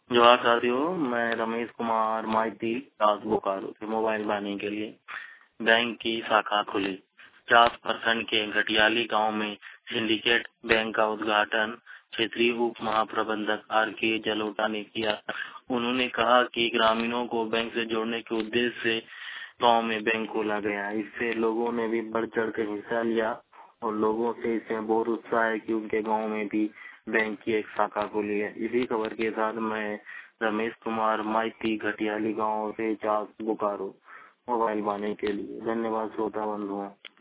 जोहार साथियों, मैं रमेश कुमार माइती दास बोकारो से मोबाइल बनाने के लिए बैंक की शाखा खुली। 50% के घटियाली गांव में सिंडिकेट बैंक का उद्घाटन क्षेत्रीय उप महाप्रबंधक आर.के. जलोटा ने किया। उन्होंने कहा कि ग्रामीणों को बैंक से जोड़ने के उद्देश्य से गांव में बैंक खोला गया। इससे लोगों ने भी बढ़ चढ़ कर हिस्सा लिया और लोगों से इसमें बहुत उत्साह है कि उनके गांव में भी बैंक की एक शाखा खुली है। इसी खबर के साथ मैं रमेश कुमार माइती घटियाली गांव से चास बोकारो मोबाइल बाने के लिए। धन्यवाद श्रोता बंधुओं।